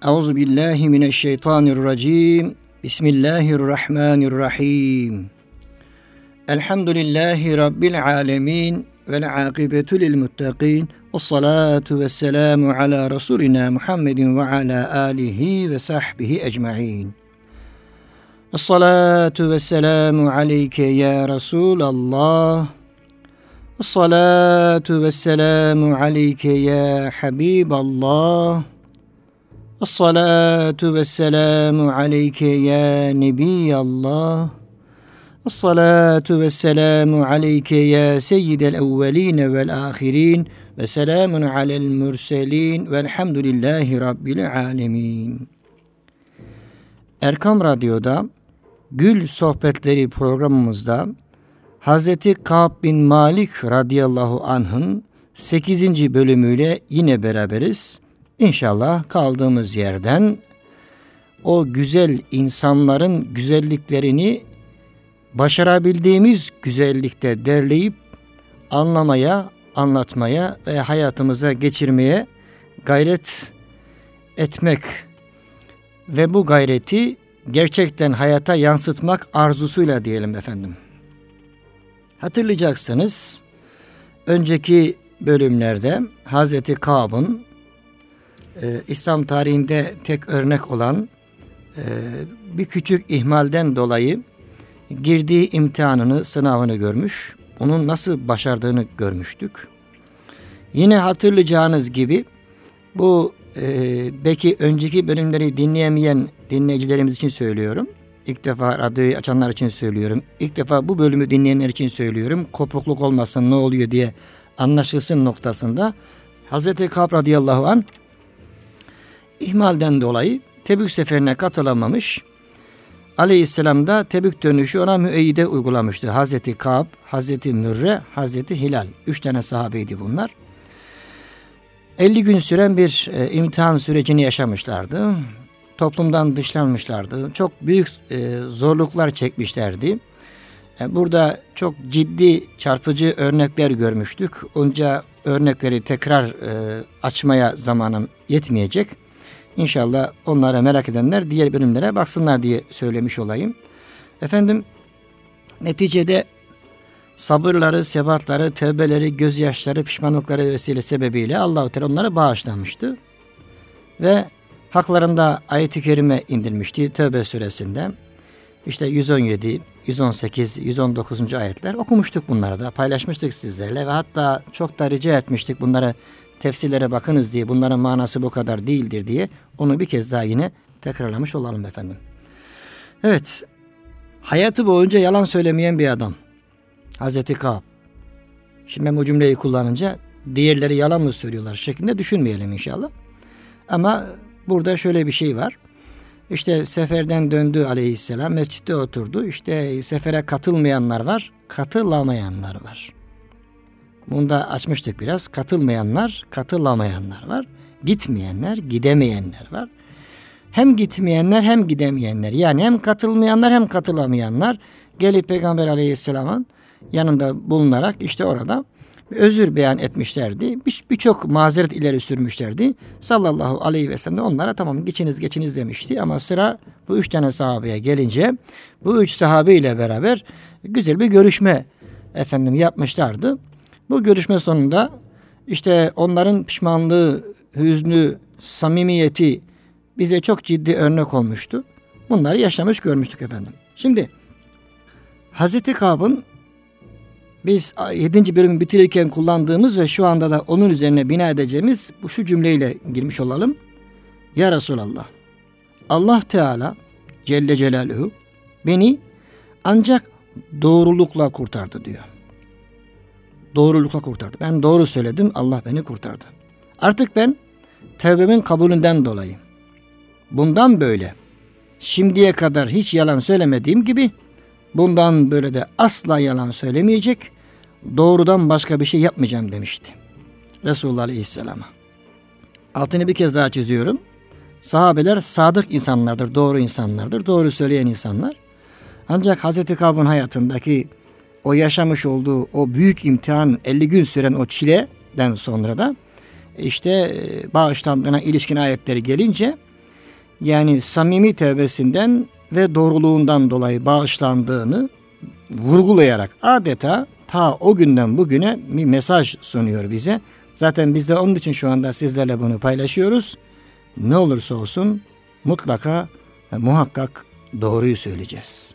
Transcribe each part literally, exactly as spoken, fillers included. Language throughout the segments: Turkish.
Euzu billahi mineşşeytanirracim. Bismillahirrahmanirrahim. Elhamdülillahi rabbil alamin vel akibetu lil muttaqin. Vessalatu vesselamu ala rasulina Muhammedin ve ala alihi ve sahbihi ecmaîn. Essalatu vesselamu aleyke ya Resulallah. Essalatu vesselamu aleyke ya Habiballah. Essalatu vesselamu aleyke ya Nebiyallah. Essalatu vesselamu aleyke ya seyyidel evveline vel ahirin. Ve selamun alel mürselin velhamdülillahi rabbil alemin. Erkam Radyo'da Gül Sohbetleri programımızda Hazreti Kâb bin Malik radıyallahu anh'ın sekizinci bölümüyle yine beraberiz. İnşallah kaldığımız yerden o güzel insanların güzelliklerini başarabildiğimiz güzellikte derleyip anlamaya, anlatmaya ve hayatımıza geçirmeye gayret etmek ve bu gayreti gerçekten hayata yansıtmak arzusuyla diyelim efendim. Hatırlayacaksınız, önceki bölümlerde Hazreti Kâb'ın e, İslam tarihinde tek örnek olan e, bir küçük ihmalden dolayı girdiği imtihanını, sınavını görmüş, onun nasıl başardığını görmüştük. Yine hatırlayacağınız gibi bu e, belki önceki bölümleri dinleyemeyen dinleyicilerimiz için söylüyorum. İlk defa radyoyu açanlar için söylüyorum. İlk defa bu bölümü dinleyenler için söylüyorum. Kopukluk olmasın, ne oluyor diye anlaşılsın noktasında. Hazreti Kâb radıyallahu anh ihmalden dolayı Tebük seferine katılamamış. Aleyhisselam da Tebük dönüşü ona müeyyide uygulamıştı. Hazreti Kâb, Hazreti Mürre, Hazreti Hilal. Üç tane sahabeydi bunlar. elli gün süren bir e, imtihan sürecini yaşamışlardı. Toplumdan dışlanmışlardı. Çok büyük e, zorluklar çekmişlerdi. E, burada çok ciddi, çarpıcı örnekler görmüştük. Onca örnekleri tekrar e, açmaya zamanım yetmeyecek. İnşallah onlara merak edenler diğer bölümlere baksınlar diye söylemiş olayım. Efendim, neticede sabırları, sebatları, tevbeleri, gözyaşları, pişmanlıkları vesile sebebiyle Allah-u Teala onları bağışlamıştı. Ve haklarında ayet-i kerime indirmişti Tevbe suresinde. İşte yüz on yedi, yüz on sekiz, yüz on dokuzuncu ayetler okumuştuk, bunları da paylaşmıştık sizlerle ve hatta çok da rica etmiştik bunları tefsirlere bakınız diye, bunların manası bu kadar değildir diye onu bir kez daha yine tekrarlamış olalım efendim. Evet, hayatı boyunca yalan söylemeyen bir adam Hazreti Kâb. Şimdi ben bu cümleyi kullanınca diğerleri yalan mı söylüyorlar şeklinde düşünmeyelim inşallah. Ama burada şöyle bir şey var. İşte seferden döndü aleyhisselam, mescitte oturdu. İşte sefere katılmayanlar var, katılamayanlar var. Bunu da açmıştık biraz. Katılmayanlar, katılamayanlar var. Gitmeyenler, gidemeyenler var. Hem gitmeyenler hem gidemeyenler. Yani hem katılmayanlar hem katılamayanlar gelip Peygamber Aleyhisselam'ın yanında bulunarak işte orada bir özür beyan etmişlerdi. Birçok mazeret ileri sürmüşlerdi. Sallallahu aleyhi ve sellem de onlara tamam geçiniz geçiniz demişti. Ama sıra bu üç tane sahabeye gelince bu üç sahabe ile beraber güzel bir görüşme efendim yapmışlardı. Bu görüşme sonunda işte onların pişmanlığı, hüznü, samimiyeti bize çok ciddi örnek olmuştu. Bunları yaşamış görmüştük efendim. Şimdi Hazreti Kâb'ın biz yedinci bölümü bitirirken kullandığımız ve şu anda da onun üzerine bina edeceğimiz bu şu cümleyle girmiş olalım. Ya Resulallah, Allah Teala Celle Celaluhu beni ancak doğrulukla kurtardı diyor. Doğrulukla kurtardı. Ben doğru söyledim, Allah beni kurtardı. Artık ben tevbemin kabulünden dolayı bundan böyle şimdiye kadar hiç yalan söylemediğim gibi bundan böyle de asla yalan söylemeyecek, doğrudan başka bir şey yapmayacağım demişti Resulullah Aleyhisselam'a. Altını bir kez daha çiziyorum. Sahabeler sadık insanlardır, doğru insanlardır, doğru söyleyen insanlar. Ancak Hazreti Kâb'ın hayatındaki o yaşamış olduğu o büyük imtihan, elli gün süren o çileden sonra da işte bağışlandığına ilişkin ayetleri gelince yani samimi tevbesinden ve doğruluğundan dolayı bağışlandığını vurgulayarak adeta ta o günden bugüne bir mesaj sunuyor bize. Zaten biz de onun için şu anda sizlerle bunu paylaşıyoruz. Ne olursa olsun mutlaka ve muhakkak doğruyu söyleyeceğiz.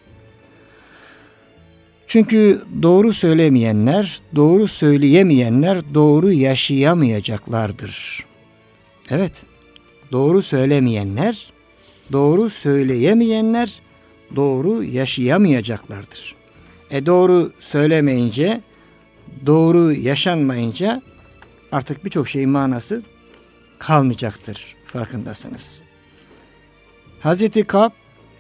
Çünkü doğru söylemeyenler, doğru söyleyemeyenler doğru yaşayamayacaklardır. Evet, doğru söylemeyenler, doğru söyleyemeyenler doğru yaşayamayacaklardır. E doğru söylemeyince, doğru yaşanmayınca artık birçok şeyin manası kalmayacaktır, farkındasınız. Hazreti Kâb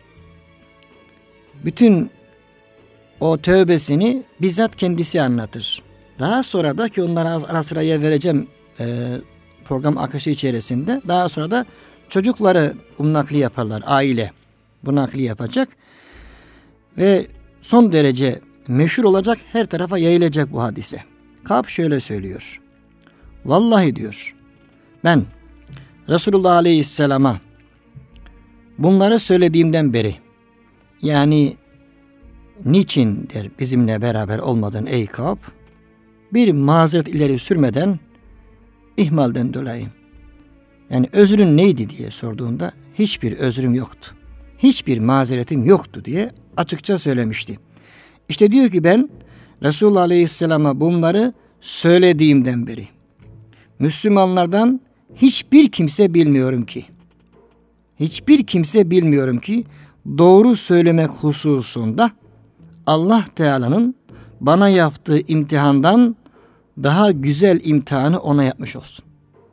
bütün o tövbesini bizzat kendisi anlatır. Daha sonra da ki onlara ara sıra yer vereceğim e, program akışı içerisinde. Daha sonra da çocukları bu nakli yaparlar, aile bu nakli yapacak. Ve son derece meşhur olacak, her tarafa yayılacak bu hadise. Kâb şöyle söylüyor. Vallahi diyor, ben Resulullah Aleyhisselam'a bunları söylediğimden beri, yani niçin der bizimle beraber olmadın ey Kâb, bir mazeret ileri sürmeden ihmalden dolayı. Yani özrün neydi diye sorduğunda hiçbir özrüm yoktu. Hiçbir mazeretim yoktu diye açıkça söylemişti. İşte diyor ki ben Resulullah Aleyhisselam'a bunları söylediğimden beri Müslümanlardan hiçbir kimse bilmiyorum ki hiçbir kimse bilmiyorum ki doğru söylemek hususunda Allah Teala'nın bana yaptığı imtihandan daha güzel imtihanı ona yapmış olsun.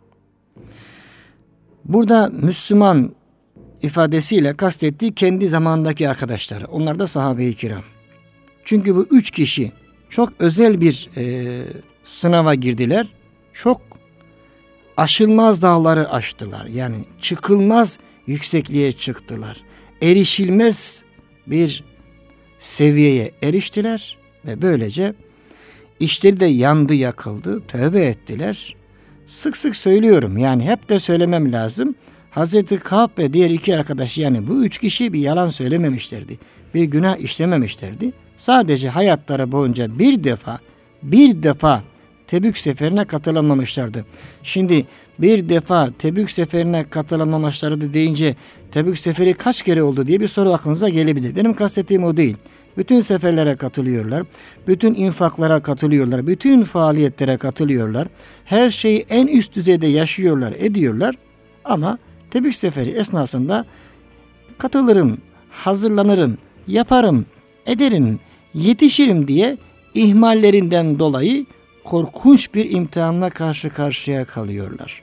Burada Müslüman ifadesiyle kastettiği kendi zamandaki arkadaşları. Onlar da sahabe-i kiram. Çünkü bu üç kişi çok özel bir e, sınava girdiler. Çok aşılmaz dağları aştılar. Yani çıkılmaz yüksekliğe çıktılar. Erişilmez bir seviyeye eriştiler ve böylece işleri de yandı yakıldı, tövbe ettiler. Sık sık söylüyorum, yani hep de söylemem lazım. Hazreti Kâb ve diğer iki arkadaş, yani bu üç kişi bir yalan söylememişlerdi. Bir günah işlememişlerdi. Sadece hayatları boyunca bir defa, bir defa Tebük seferine katılamamışlardı. Şimdi bir defa Tebük seferine katılamamışlardı deyince Tebük seferi kaç kere oldu diye bir soru aklınıza gelebilir. Benim kastettiğim o değil. Bütün seferlere katılıyorlar. Bütün infaklara katılıyorlar. Bütün faaliyetlere katılıyorlar. Her şeyi en üst düzeyde yaşıyorlar, ediyorlar. Ama Tebük seferi esnasında katılırım, hazırlanırım, yaparım, ederim, yetişirim diye ihmallerinden dolayı korkunç bir imtihanla karşı karşıya kalıyorlar.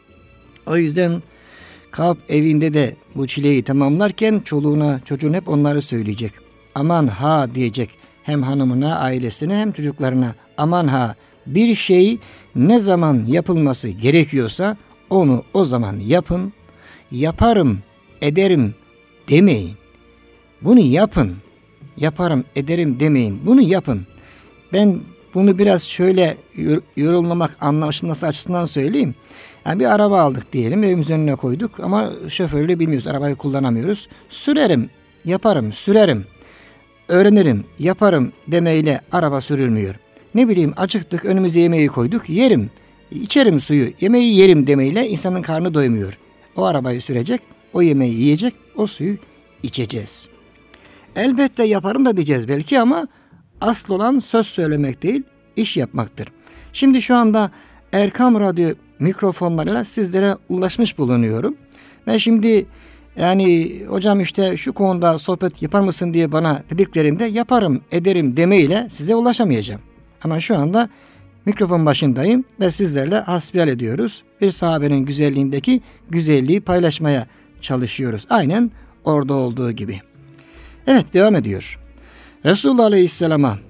O yüzden Kâb evinde de bu çileyi tamamlarken çoluğuna, çocuğuna hep onları söyleyecek. Aman ha diyecek, hem hanımına, ailesine hem çocuklarına. Aman ha, bir şey ne zaman yapılması gerekiyorsa onu o zaman yapın. Yaparım, ederim demeyin. Bunu yapın. Yaparım, ederim demeyin. Bunu yapın. Ben bunu biraz şöyle yorulmamak, anlaşılması açısından söyleyeyim. Yani bir araba aldık diyelim, evimizin önüne koyduk ama şoförlüğü bilmiyoruz, arabayı kullanamıyoruz. Sürerim, yaparım, sürerim, öğrenirim, yaparım demeyle araba sürülmüyor. Ne bileyim, acıktık, önümüze yemeği koyduk, yerim, içerim suyu, yemeği yerim demeyle insanın karnı doymuyor. O arabayı sürecek, o yemeği yiyecek, o suyu içeceğiz. Elbette yaparım da diyeceğiz belki ama asıl olan söz söylemek değil, iş yapmaktır. Şimdi şu anda Erkam Radyo mikrofonlarıyla sizlere ulaşmış bulunuyorum. Ben şimdi yani hocam işte şu konuda sohbet yapar mısın diye bana dediklerinde yaparım, ederim demeyle size ulaşamayacağım. Ama şu anda mikrofon başındayım ve sizlerle hasbihal ediyoruz. Bir sahabenin güzelliğindeki güzelliği paylaşmaya çalışıyoruz. Aynen orada olduğu gibi. Evet, devam ediyor. Resulullah Aleyhisselam'a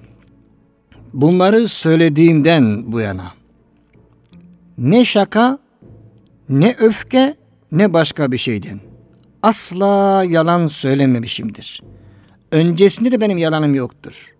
bunları söylediğimden bu yana ne şaka, ne öfke, ne başka bir şeyden asla yalan söylememişimdir. Öncesinde de benim yalanım yoktur.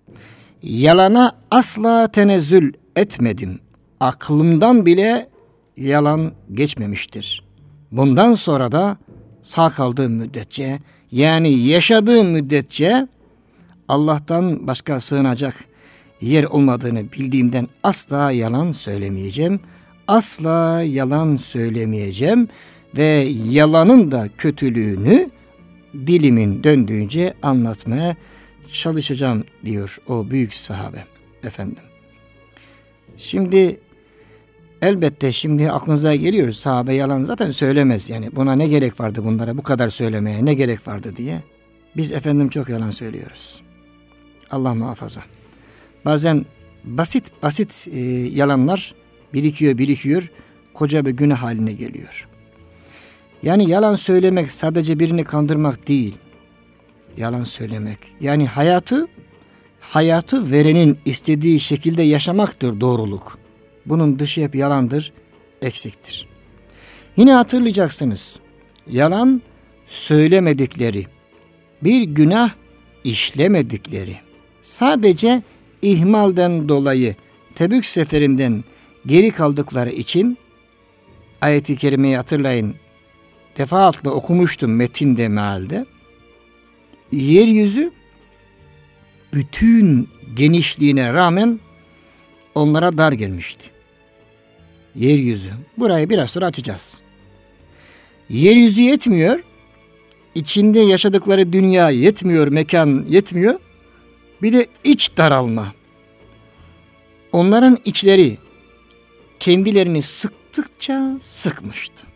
Yalana asla tenezzül etmedim. Aklımdan bile yalan geçmemiştir. Bundan sonra da sağ kaldığım müddetçe, yani yaşadığım müddetçe Allah'tan başka sığınacak yer olmadığını bildiğimden asla yalan söylemeyeceğim. Asla yalan söylemeyeceğim ve yalanın da kötülüğünü dilimin döndüğünce anlatmaya çalışacağım diyor o büyük sahabe efendim. Şimdi elbette şimdi aklınıza geliyor, sahabe yalan zaten söylemez. Yani buna ne gerek vardı, bunlara bu kadar söylemeye ne gerek vardı diye. Biz efendim çok yalan söylüyoruz. Allah muhafaza. Bazen basit basit e, yalanlar birikiyor birikiyor koca bir günah haline geliyor. Yani yalan söylemek sadece birini kandırmak değil. Yalan söylemek yani hayatı hayatı verenin istediği şekilde yaşamaktır doğruluk. Bunun dışı hep yalandır, eksiktir. Yine hatırlayacaksınız. Yalan söylemedikleri, bir günah işlemedikleri, sadece ihmalden dolayı Tebük seferinden geri kaldıkları için, ayet-i kerimeyi hatırlayın, defaatle okumuştum metinde mealde, yeryüzü bütün genişliğine rağmen onlara dar gelmişti. Yeryüzü. Burayı biraz sonra açacağız. Yeryüzü yetmiyor. İçinde yaşadıkları dünya yetmiyor, mekan yetmiyor. Bir de iç daralma. Onların içleri kendilerini sıktıkça sıkmıştı.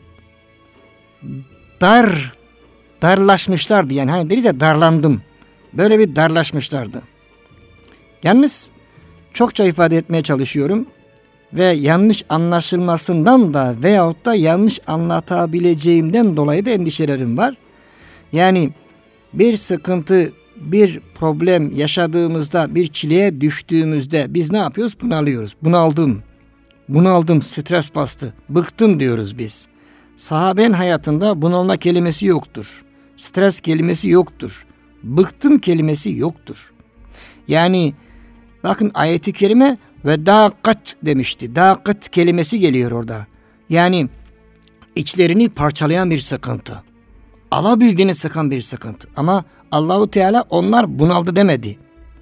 Dar, darlaşmışlardı yani. Hani deriz ya, darlandım. Böyle bir darlaşmışlardı. Yalnız çokça ifade etmeye çalışıyorum ve yanlış anlaşılmasından da veyahut da yanlış anlatabileceğimden dolayı da endişelerim var. Yani bir sıkıntı, bir problem yaşadığımızda, bir çileye düştüğümüzde biz ne yapıyoruz? Bunalıyoruz. Bunaldım. Bunaldım, stres bastı. Bıktım diyoruz biz. Sahabenin hayatında bunalma kelimesi yoktur. Stres kelimesi yoktur. Bıktım kelimesi yoktur. Yani bakın ayet-i kerime ve dâkat demişti. Dâkat kelimesi geliyor orada. Yani içlerini parçalayan bir sıkıntı. Alabildiğini sıkan bir sıkıntı. Ama Allahu Teala onlar bunaldı demedi.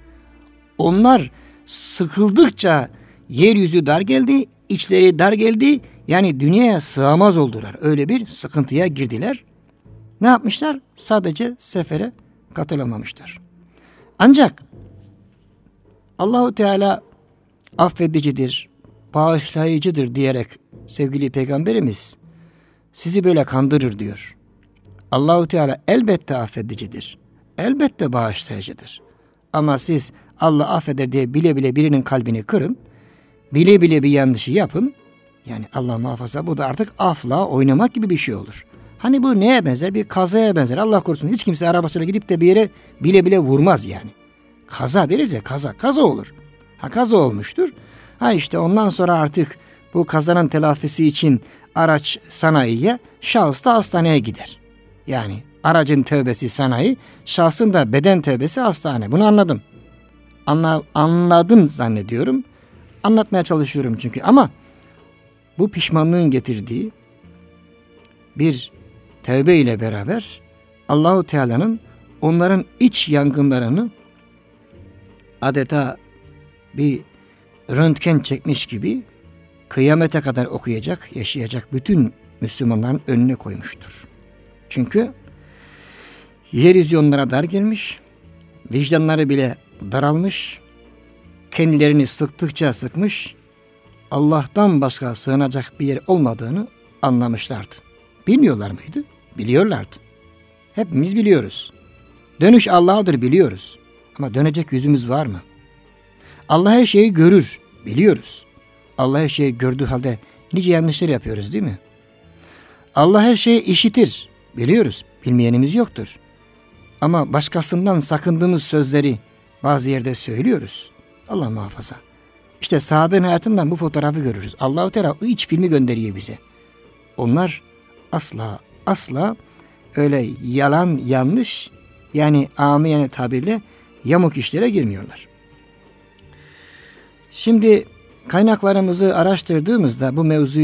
Onlar sıkıldıkça yeryüzü dar geldi, içleri dar geldi. Yani dünyaya sığamaz oldular. Öyle bir sıkıntıya girdiler. Ne yapmışlar? Sadece sefere katılamamışlar. Ancak Allahu Teala affedicidir, bağışlayıcıdır diyerek sevgili Peygamberimiz sizi böyle kandırır diyor. Allahu Teala elbette affedicidir. Elbette bağışlayıcıdır. Ama siz Allah affeder diye bile bile birinin kalbini kırın. Bile bile bir yanlışı yapın. Yani Allah muhafaza, bu da artık afla oynamak gibi bir şey olur. Hani bu neye benzer? Bir kazaya benzer. Allah korusun, hiç kimse arabasıyla gidip de bir yere bile bile vurmaz yani. Kaza deriz ya, kaza. Kaza olur. Ha, kaza olmuştur. Ha işte ondan sonra artık bu kazanın telafisi için araç sanayiye, şahıs da hastaneye gider. Yani aracın tövbesi sanayi, şahsın da beden tövbesi hastane. Bunu anladım. Anla, anladım zannediyorum. Anlatmaya çalışıyorum çünkü. Ama bu pişmanlığın getirdiği bir tövbe ile beraber Allahu Teala'nın onların iç yangınlarını adeta bir röntgen çekmiş gibi kıyamete kadar okuyacak, yaşayacak bütün Müslümanların önüne koymuştur. Çünkü yeryüzü onlara dar gelmiş, vicdanları bile daralmış, kendilerini sıktıkça sıkmış, Allah'tan başka sığınacak bir yer olmadığını anlamışlardı. Bilmiyorlar mıydı? Biliyorlardı. Hepimiz biliyoruz. Dönüş Allah'adır biliyoruz. Ama dönecek yüzümüz var mı? Allah her şeyi görür, biliyoruz. Allah her şeyi gördüğü halde nice yanlışlar yapıyoruz değil mi? Allah her şeyi işitir, biliyoruz. Bilmeyenimiz yoktur. Ama başkasından sakındığımız sözleri bazı yerde söylüyoruz. Allah muhafaza. İşte sahabenin hayatından bu fotoğrafı görürüz. Allah-u Teala o iç filmi gönderiyor bize. Onlar asla asla öyle yalan, yanlış, yani amiyane tabirle yamuk işlere girmiyorlar. Şimdi kaynaklarımızı araştırdığımızda bu mevzuyu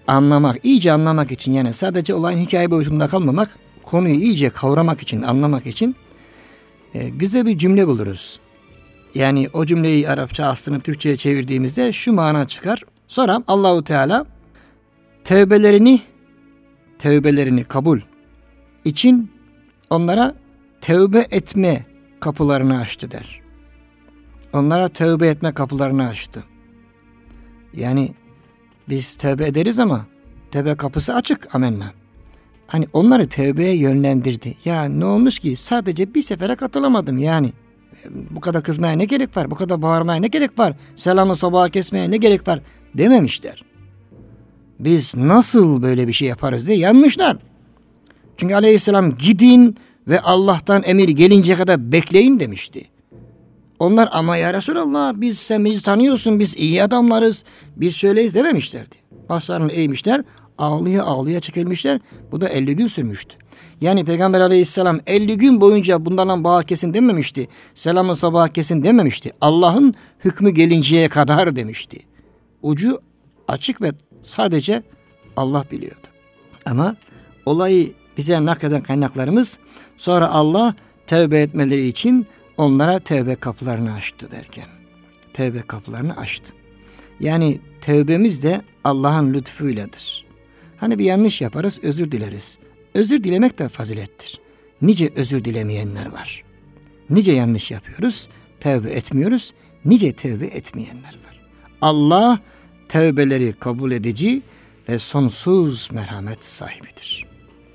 anlamak, iyice anlamak için, yani sadece olayın hikaye boyutunda kalmamak, konuyu iyice kavramak için, anlamak için e, güzel bir cümle buluruz. Yani o cümleyi Arapça aslını Türkçe'ye çevirdiğimizde şu mana çıkar. Sonra Allahu Teala tevbelerini tevbelerini kabul için onlara tevbe etme kapılarını açtı der. Onlara tevbe etme kapılarını açtı. Yani biz tevbe ederiz ama tevbe kapısı açık, amenna. Hani onları tevbeye yönlendirdi. Ya ne olmuş ki sadece bir sefere katılamadım yani. Bu kadar kızmaya ne gerek var? Bu kadar bağırmaya ne gerek var? Selamı sabaha kesmeye ne gerek var? Dememişler. Biz nasıl böyle bir şey yaparız diye yanmışlar. Çünkü aleyhisselam gidin ve Allah'tan emir gelinceye kadar bekleyin demişti. Onlar ama ya Resulallah biz sen bizi tanıyorsun, biz iyi adamlarız, biz şöyleyiz dememişlerdi. Başlarını eğmişler, ağlıya ağlıya çekilmişler. Bu da elli gün sürmüştü. Yani Peygamber aleyhisselam elli gün boyunca bunlardan bağ kesin dememişti. Selamı sabah kesin dememişti. Allah'ın hükmü gelinceye kadar demişti. Ucu açık ve sadece Allah biliyordu. Ama olayı bize nakleden kaynaklarımız sonra Allah tevbe etmeleri için onlara tevbe kapılarını açtı derken. Tevbe kapılarını açtı. Yani tevbemiz de Allah'ın lütfuyladır. Hani bir yanlış yaparız, özür dileriz. Özür dilemek de fazilettir. Nice özür dilemeyenler var. Nice yanlış yapıyoruz, tevbe etmiyoruz. Nice tevbe etmeyenler var. Allah tevbeleri kabul edici ve sonsuz merhamet sahibidir.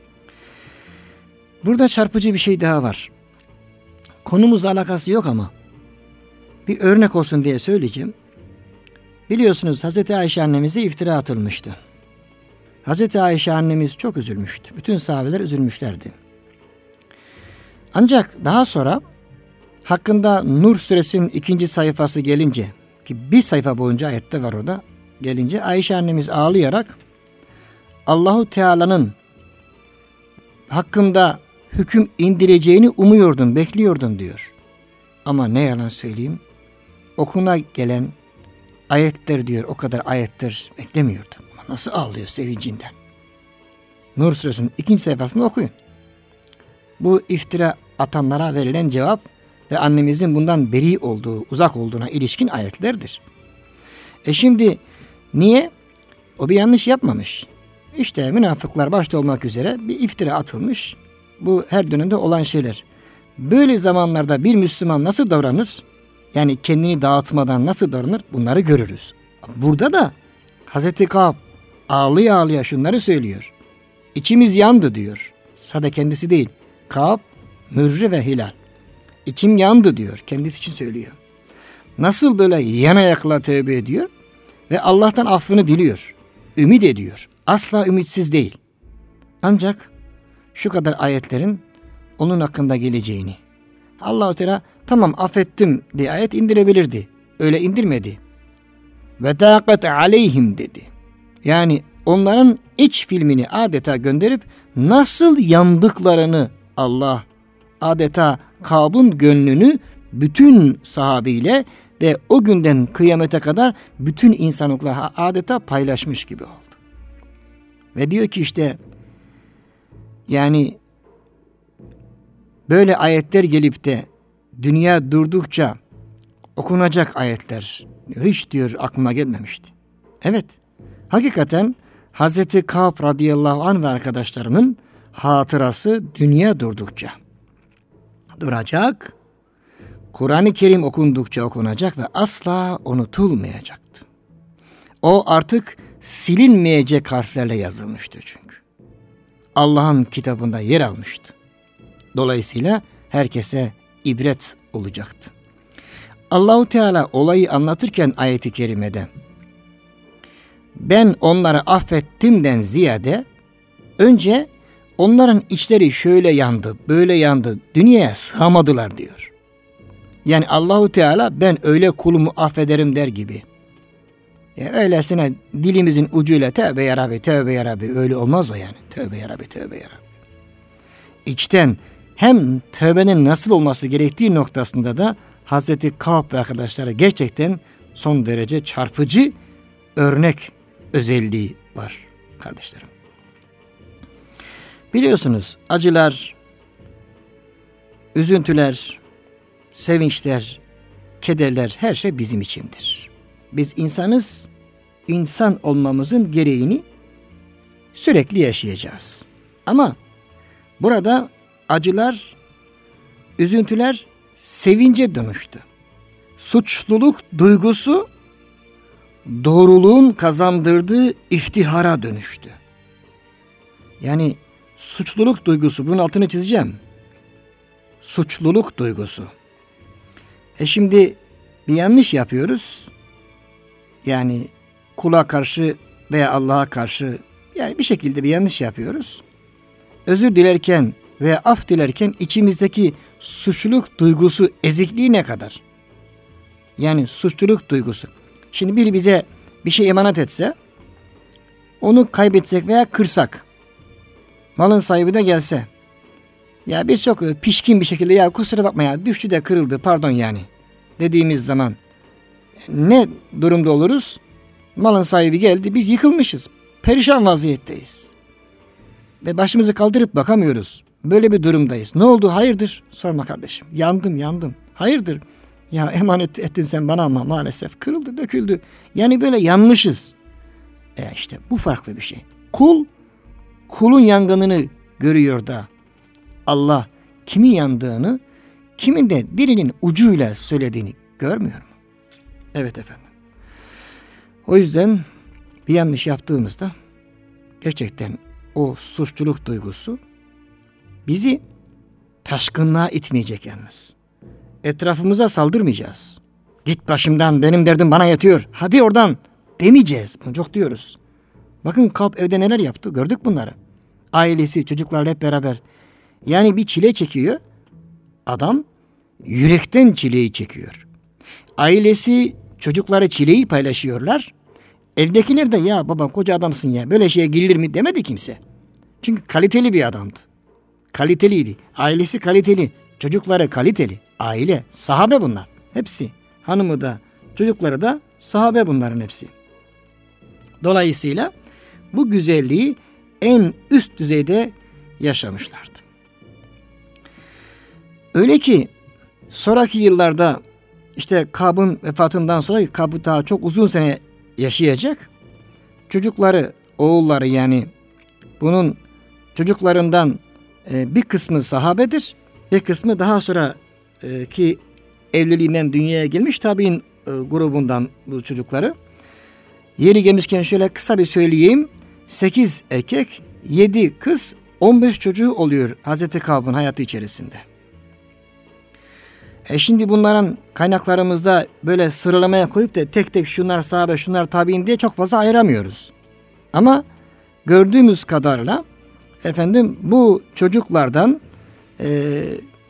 Burada çarpıcı bir şey daha var. Konumuzla alakası yok ama bir örnek olsun diye söyleyeceğim. Biliyorsunuz Hazreti Ayşe annemize iftira atılmıştı. Hazreti Ayşe annemiz çok üzülmüştü. Bütün sahabeler üzülmüşlerdi. Ancak daha sonra hakkında Nur suresinin ikinci sayfası gelince, ki bir sayfa boyunca ayette var orada, gelince Ayşe annemiz ağlayarak Allahu Teala'nın hakkında hüküm indireceğini umuyordum, bekliyordum diyor. Ama ne yalan söyleyeyim, okuna gelen ayetler diyor, o kadar ayetler beklemiyordum. Ama nasıl ağlıyor sevincinden. Nur suresinin ikinci sayfasını okuyun. Bu iftira atanlara verilen cevap ve annemizin bundan beri olduğu, uzak olduğuna ilişkin ayetlerdir. E şimdi niye? O bir yanlış yapmamış. İşte münafıklar başta olmak üzere bir iftira atılmış. Bu her dönemde olan şeyler. Böyle zamanlarda bir Müslüman nasıl davranır? Yani kendini dağıtmadan nasıl davranır? Bunları görürüz. Burada da Hazreti Kâb ağlıya ağlıya şunları söylüyor. İçimiz yandı diyor. Sadece kendisi değil. Kâb, Mürre ve Hilal. İçim yandı diyor. Kendisi için söylüyor. Nasıl böyle yana yakla tövbe ediyor? Ve Allah'tan affını diliyor. Ümit ediyor. Asla ümitsiz değil. Ancak şu kadar ayetlerin onun hakkında geleceğini. Allah-u Teala tamam affettim diye ayet indirebilirdi. Öyle indirmedi. Ve taqat aleyhim dedi. Yani onların iç filmini adeta gönderip nasıl yandıklarını Allah adeta Kâb'ın gönlünü bütün sahabiyle ve o günden kıyamete kadar bütün insanlıkla adeta paylaşmış gibi oldu. Ve diyor ki işte yani böyle ayetler gelip de dünya durdukça okunacak ayetler hiç diyor aklıma gelmemişti. Evet, hakikaten Hazreti Kâb radıyallahu anh ve arkadaşlarının hatırası dünya durdukça duracak, Kur'an-ı Kerim okundukça okunacak ve asla unutulmayacaktı. O artık silinmeyecek harflerle yazılmıştı çünkü. Allah'ın kitabında yer almıştı. Dolayısıyla herkese ibret olacaktı. Allahu Teala olayı anlatırken ayet-i kerimede ben onları affettimden ziyade önce onların içleri şöyle yandı, böyle yandı, dünyaya sığamadılar diyor. Yani Allahu Teala ben öyle kulumu affederim der gibi. Ya öylesine dilimizin ucuyla tövbe ya Rabbi, tövbe ya Rabbi, öyle olmaz o yani. Tövbe ya Rabbi, tövbe ya Rabbi. İçten hem tövbenin nasıl olması gerektiği noktasında da Hazreti Kâb ve arkadaşları gerçekten son derece çarpıcı örnek özelliği var. kardeşlerim. Biliyorsunuz acılar, üzüntüler, sevinçler, kederler her şey bizim içindir. Biz insanız, insan olmamızın gereğini sürekli yaşayacağız. Ama burada acılar, üzüntüler sevince dönüştü. Suçluluk duygusu doğruluğun kazandırdığı iftihara dönüştü. Yani suçluluk duygusu, bunun altını çizeceğim. Suçluluk duygusu. E şimdi bir yanlış yapıyoruz. Yani kula karşı veya Allah'a karşı yani bir şekilde bir yanlış yapıyoruz. Özür dilerken veya af dilerken içimizdeki suçluluk duygusu ezikliği ne kadar? Yani suçluluk duygusu. Şimdi biri bize bir şey emanet etse, onu kaybetsek veya kırsak, malın sahibi de gelse, ya biz çok pişkin bir şekilde ya kusura bakma ya düştü de kırıldı pardon yani dediğimiz zaman ne durumda oluruz? Malın sahibi geldi, biz yıkılmışız, perişan vaziyetteyiz ve başımızı kaldırıp bakamıyoruz. Böyle bir durumdayız. Ne oldu? Hayırdır? Sorma kardeşim. Yandım yandım. Hayırdır? Ya emanet ettin sen bana ama maalesef kırıldı, döküldü. Yani böyle yanmışız. E işte bu farklı bir şey. Kul, kulun yangınını görüyor da Allah kimin yandığını, kimin de birinin ucuyla söylediğini görmüyor mu? Evet efendim. O yüzden bir yanlış yaptığımızda gerçekten o suçluluk duygusu bizi taşkınlığa itmeyecek yalnız. Etrafımıza saldırmayacağız. Git başımdan, benim derdim bana yetiyor, hadi oradan demeyeceğiz. Bunu çok diyoruz. Bakın Kâb evde neler yaptı, gördük bunları. Ailesi, çocuklarla hep beraber. Yani bir çile çekiyor. Adam yürekten çileyi çekiyor. Ailesi, çocukları çileyi paylaşıyorlar. Evdekiler de ya baba koca adamsın ya böyle şeye girilir mi demedi kimse. Çünkü kaliteli bir adamdı. Kaliteliydi. Ailesi kaliteli. Çocukları kaliteli. Aile, sahabe bunlar. Hepsi. Hanımı da, çocukları da sahabe bunların hepsi. Dolayısıyla bu güzelliği en üst düzeyde yaşamışlardı. Öyle ki sonraki yıllarda işte Kâb'ın vefatından sonra Kâb daha çok uzun sene yaşayacak. Çocukları, oğulları yani bunun çocuklarından e, bir kısmı sahabedir. Bir kısmı daha sonra e, ki evliliğinden dünyaya gelmiş tabi'in e, grubundan bu çocukları. Yeri gelmişken şöyle kısa bir söyleyeyim. sekiz erkek, yedi kız, on beş çocuğu oluyor Hazreti Kâb'ın hayatı içerisinde. E şimdi bunların kaynaklarımızda böyle sıralamaya koyup da tek tek şunlar sahabe, şunlar tabi'in diye çok fazla ayıramıyoruz. Ama gördüğümüz kadarıyla efendim bu çocuklardan e,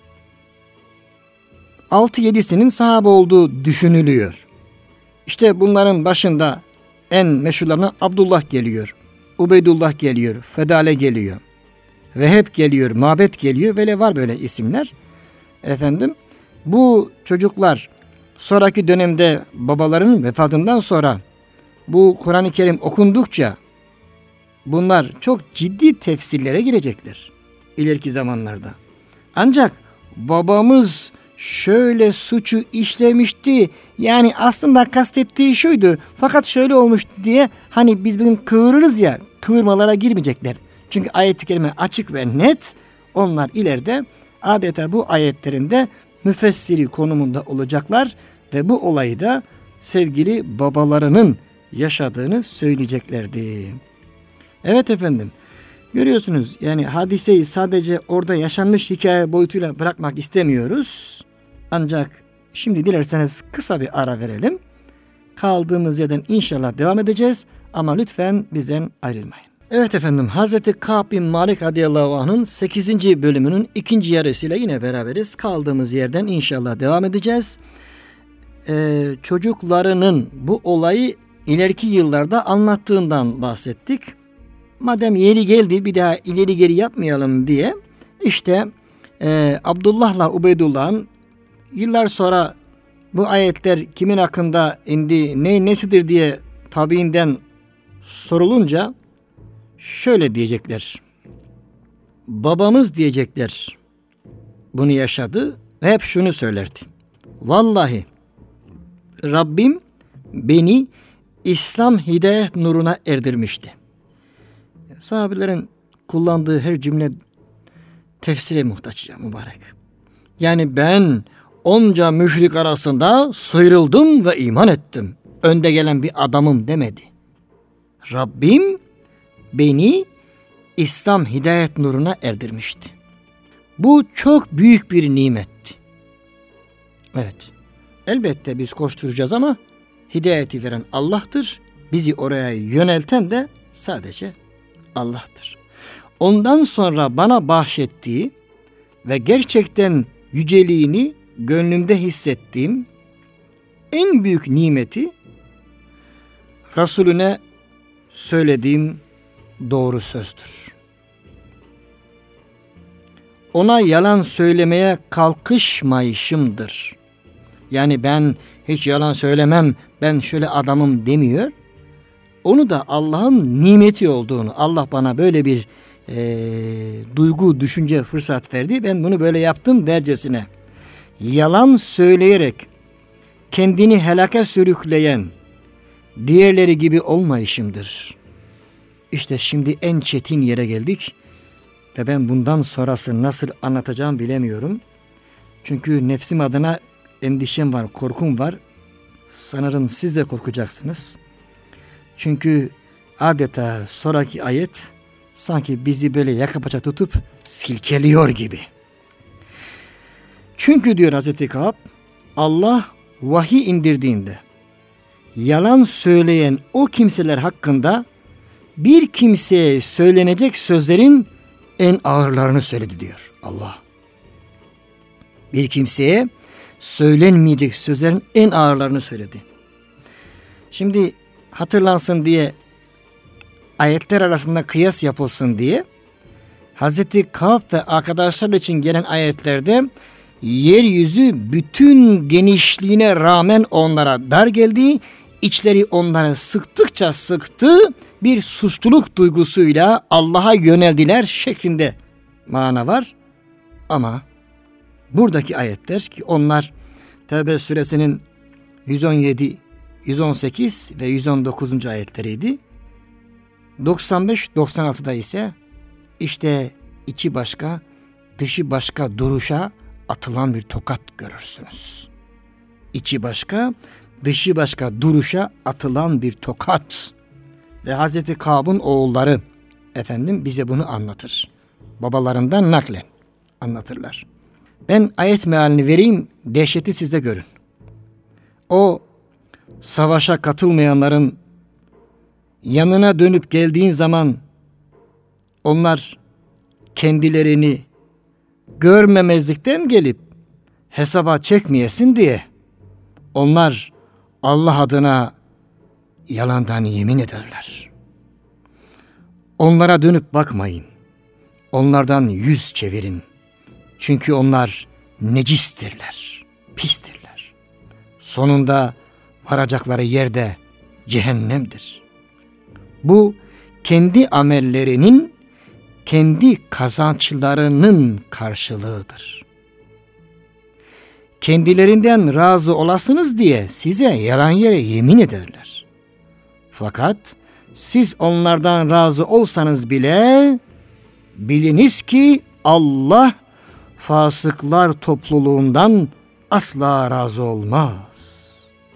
altı yedisinin sahabe olduğu düşünülüyor. İşte bunların başında en meşhurlarına Abdullah geliyor. Ubeydullah geliyor. Fedale geliyor. Veheb geliyor. Mabet geliyor. Böyle var böyle isimler. Efendim bu çocuklar sonraki dönemde babalarının vefatından sonra bu Kur'an-ı Kerim okundukça bunlar çok ciddi tefsirlere girecekler ileriki zamanlarda. Ancak babamız şöyle suçu işlemişti, yani aslında kastettiği şuydu fakat şöyle olmuş diye hani biz bugün kıvırırız ya, kıvırmalara girmeyecekler. Çünkü ayet-i kerime açık ve net. Onlar ileride adeta bu ayetlerinde müfessiri konumunda olacaklar ve bu olayı da sevgili babalarının yaşadığını söyleyeceklerdi. Evet efendim, görüyorsunuz yani hadiseyi sadece orada yaşanmış hikaye boyutuyla bırakmak istemiyoruz. Ancak şimdi dilerseniz kısa bir ara verelim. Kaldığımız yerden inşallah devam edeceğiz ama lütfen bizden ayrılmayın. Evet efendim, Hazreti Kâb bin Malik radıyallahu anh'ın sekizinci bölümünün ikinci yarısıyla yine beraberiz. Kaldığımız yerden inşallah devam edeceğiz. Ee, çocuklarının bu olayı ileriki yıllarda anlattığından bahsettik. Madem yeri geldi bir daha ileri geri yapmayalım diye işte e, Abdullah'la Ubeydullah'ın yıllar sonra bu ayetler kimin hakkında indi, ne nesidir diye tabiinden sorulunca şöyle diyecekler. Babamız diyecekler bunu yaşadı ve hep şunu söylerdi. Vallahi Rabbim beni İslam hidayet nuruna erdirmişti. Sahabelerin kullandığı her cümle tefsire muhtaç ya mübarek. Yani ben onca müşrik arasında sıyrıldım ve iman ettim. Önde gelen bir adamım demedi. Rabbim beni İslam hidayet nuruna erdirmişti. Bu çok büyük bir nimetti. Evet. Elbette biz koşturacağız ama hidayeti veren Allah'tır. Bizi oraya yönelten de sadece Allah'tır. Ondan sonra bana bahşettiği ve gerçekten yüceliğini gönlümde hissettiğim en büyük nimeti Resulüne söylediğim doğru sözdür. Ona yalan söylemeye kalkışmayışımdır. Yani ben hiç yalan söylemem, ben şöyle adamım demiyor. Onu da Allah'ın nimeti olduğunu, Allah bana böyle bir e, duygu, düşünce, fırsat verdi. Ben bunu böyle yaptım dercesine. Yalan söyleyerek kendini helaka sürükleyen diğerleri gibi olmayışımdır. İşte şimdi en çetin yere geldik ve ben bundan sonrası nasıl anlatacağım bilemiyorum. Çünkü nefsim adına endişem var, korkum var. Sanırım siz de korkacaksınız. Çünkü adeta sonraki ayet sanki bizi böyle yaka paça tutup silkeliyor gibi. Çünkü diyor Hazreti Kâb, Allah vahiy indirdiğinde yalan söyleyen o kimseler hakkında bir kimseye söylenecek sözlerin en ağırlarını söyledi diyor Allah. Bir kimseye söylenmeyecek sözlerin en ağırlarını söyledi. Şimdi hatırlansın diye, ayetler arasında kıyas yapılsın diye Hazreti Kâb ve arkadaşlar için gelen ayetlerde yeryüzü bütün genişliğine rağmen onlara dar geldi. İçleri onları sıktıkça sıktı, bir suçluluk duygusuyla Allah'a yöneldiler şeklinde mana var. Ama buradaki ayetler ki onlar Tevbe suresinin yüz on yedi, yüz on sekiz ve yüz on dokuzuncu ayetleriydi. doksan beş doksan altıda ise işte içi başka, dışı başka duruşa atılan bir tokat görürsünüz. İçi başka, dışı başka duruşa atılan bir tokat. Ve Hazreti Kâb'ın oğulları efendim bize bunu anlatır. Babalarından naklen anlatırlar. Ben ayet mealini vereyim, dehşeti siz de görün. O savaşa katılmayanların yanına dönüp geldiğin zaman onlar kendilerini görmemezlikten gelip hesaba çekmeyesin diye onlar Allah adına yalandan yemin ederler. Onlara dönüp bakmayın. Onlardan yüz çevirin. Çünkü onlar necistirler, pistirler. Sonunda varacakları yerde cehennemdir. Bu kendi amellerinin, kendi kazançlarının karşılığıdır. Kendilerinden razı olasınız diye size yalan yere yemin ederler. Fakat siz onlardan razı olsanız bile biliniz ki Allah fasıklar topluluğundan asla razı olmaz.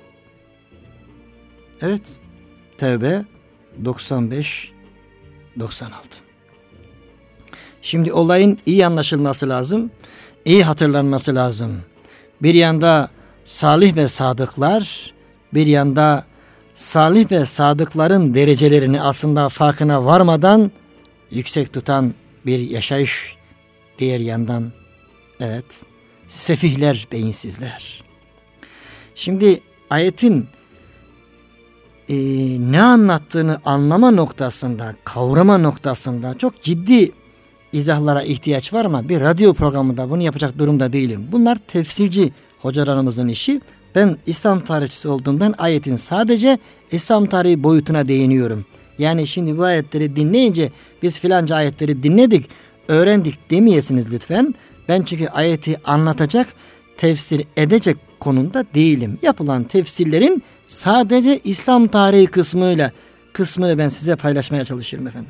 Evet, Tevbe doksan beş doksan altı. Şimdi olayın iyi anlaşılması lazım, iyi hatırlanması lazım. Bir yanda salih ve sadıklar, bir yanda salih ve sadıkların derecelerini aslında farkına varmadan yüksek tutan bir yaşayış, diğer yandan evet sefihler, beyinsizler. Şimdi ayetin e, ne anlattığını anlama noktasında, kavrama noktasında çok ciddi izahlara ihtiyaç var ama bir radyo programında bunu yapacak durumda değilim. Bunlar tefsirci hocalarımızın işi. Ben İslam tarihçisi olduğumdan ayetin sadece İslam tarihi boyutuna değiniyorum. Yani şimdi bu ayetleri dinleyince biz filanca ayetleri dinledik, öğrendik demeyesiniz lütfen. Ben çünkü ayeti anlatacak, tefsir edecek konumda değilim. Yapılan tefsirlerin sadece İslam tarihi kısmıyla kısmını ben size paylaşmaya çalışıyorum efendim.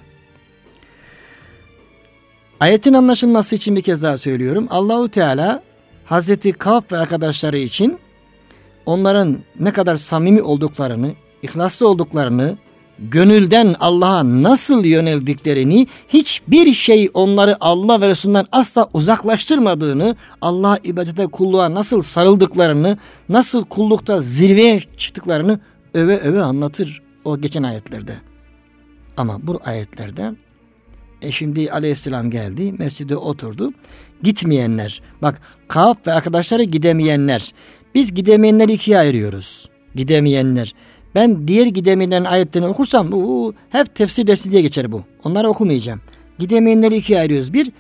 Ayetin anlaşılması için bir kez daha söylüyorum. Allahu Teala Hazreti Kâb ve arkadaşları için onların ne kadar samimi olduklarını, ihlaslı olduklarını, gönülden Allah'a nasıl yöneldiklerini, hiçbir şey onları Allah ve Resulünden asla uzaklaştırmadığını, Allah'a ibadete, kulluğa nasıl sarıldıklarını, nasıl kullukta zirveye çıktıklarını öve öve anlatır o geçen ayetlerde. Ama bu ayetlerde e şimdi Aleyhisselam geldi, mescide oturdu. Gitmeyenler, bak Kâb ve arkadaşları gidemeyenler. Biz gidemeyenleri ikiye ayırıyoruz. Gidemeyenler. Ben diğer gidemeyenlerin ayetlerini okursam bu hep tefsir dersi diye geçer bu. Onları okumayacağım. Gidemeyenleri ikiye ayırıyoruz. Bir,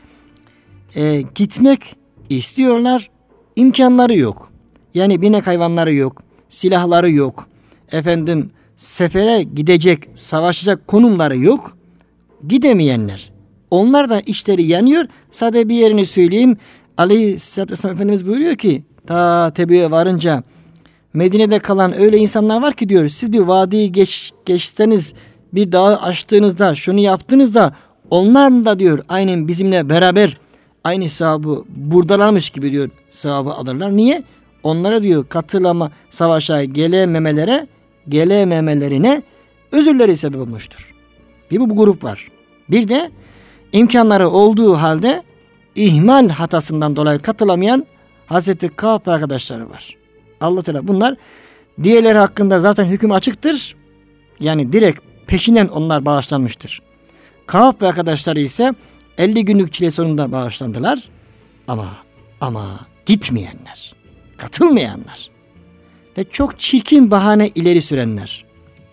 e, gitmek istiyorlar, imkanları yok. Yani binek hayvanları yok, silahları yok. Efendim sefere gidecek, savaşacak konumları yok. Gidemeyenler. Onlar da işleri yanıyor. Sadece bir yerini söyleyeyim. Aleyhisselatü Vesselam Efendimiz buyuruyor ki ta Tebük'e varınca Medine'de kalan öyle insanlar var ki diyor, siz bir vadiyi geç, geçseniz, bir dağı aştığınızda, şunu yaptığınızda onlar da diyor aynen bizimle beraber aynı sahabı buradalarmış gibi diyor sahabı alırlar. Niye? Onlara diyor katılama savaşa gelememelere, gelememelerine özürleri sebep olmuştur. Bir bu, bu grup var. Bir de imkanları olduğu halde ihmal hatasından dolayı katılamayan Hazreti Kâb arkadaşları var. Allah Teala bunlar, diğerleri hakkında zaten hüküm açıktır. Yani direkt peşinden onlar bağışlanmıştır. Kâb ve arkadaşları ise elli günlük çile sonunda bağışlandılar. Ama ama gitmeyenler, katılmayanlar ve çok çirkin bahane ileri sürenler.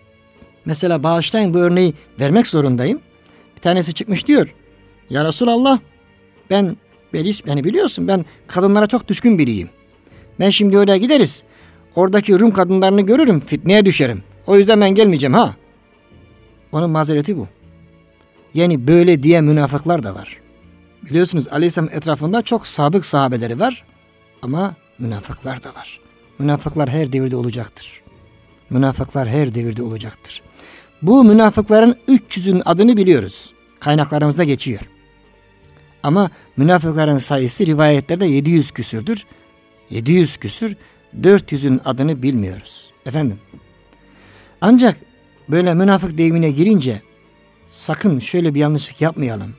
Mesela bağışlayın, bu örneği vermek zorundayım. Bir tanesi çıkmış diyor. Ya Resulallah, ben yani biliyorsun ben kadınlara çok düşkün biriyim. Ben şimdi oraya gideriz. Oradaki Rum kadınlarını görürüm, fitneye düşerim. O yüzden ben gelmeyeceğim ha. Onun mazereti bu. Yani böyle diye münafıklar da var. Biliyorsunuz Aleyhisselam etrafında çok sadık sahabeleri var. Ama münafıklar da var. Münafıklar her devirde olacaktır. Münafıklar her devirde olacaktır. Bu münafıkların üç yüzün adını biliyoruz. Kaynaklarımızda geçiyor. Ama münafıkların sayısı rivayetlerde yedi yüz küsürdür. yedi yüz küsür, dört yüzün adını bilmiyoruz. Efendim. Ancak böyle münafık deyimine girince sakın şöyle bir yanlışlık yapmayalım.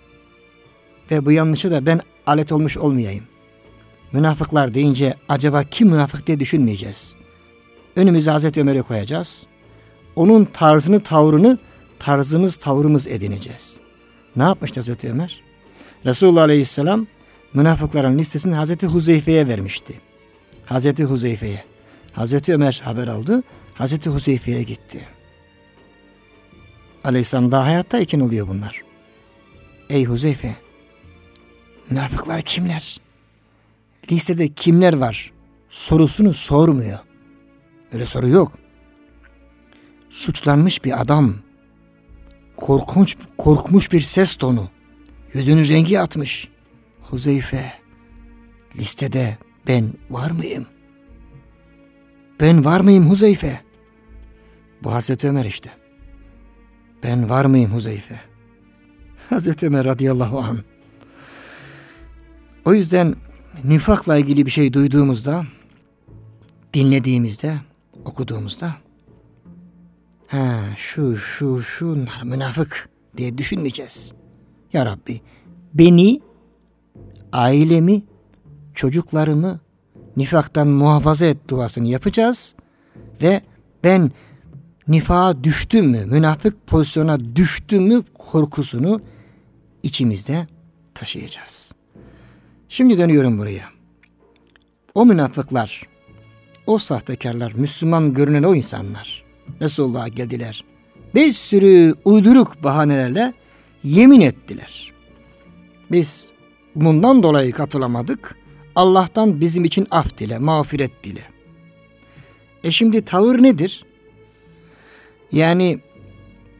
Ve bu yanlışı da ben alet olmuş olmayayım. Münafıklar deyince acaba kim münafık diye düşünmeyeceğiz. Önümüze Hazreti Ömer'i koyacağız. Onun tarzını, tavrını tarzımız, tavrımız edineceğiz. Ne yapmıştı Hazreti Ömer? Resulullah Aleyhisselam münafıkların listesini Hazreti Huzeyfe'ye vermişti. Hazreti Huzeyfe'ye. Hazreti Ömer haber aldı. Hazreti Huzeyfe'ye gitti. Aleyhisselam daha hayattayken oluyor bunlar. Ey Huzeyfe, münafıklar kimler? Listede kimler var? Sorusunu sormuyor. Öyle soru yok. Suçlanmış bir adam, korkunç, korkmuş bir ses tonu, yüzünün rengi atmış. Huzeyfe, listede ben var mıyım? Ben var mıyım Huzeyfe? Bu Hazreti Ömer işte. Ben var mıyım Huzeyfe? Hazreti Ömer radıyallahu anh. O yüzden nifakla ilgili bir şey duyduğumuzda, dinlediğimizde, okuduğumuzda ha şu şu şu münafık diye düşünmeyeceğiz. Ya Rabbi, beni, ailemi, çocuklarımı nifaktan muhafaza et duasını yapacağız ve ben nifağa düştüm mü, münafık pozisyona düştüm mü korkusunu içimizde taşıyacağız. Şimdi dönüyorum buraya. O münafıklar, o sahtekarlar, Müslüman görünen o insanlar Resulullah'a geldiler. Bir sürü uyduruk bahanelerle yemin ettiler. Biz bundan dolayı katılamadık. Allah'tan bizim için af dile, mağfiret dile. E şimdi tavır nedir? Yani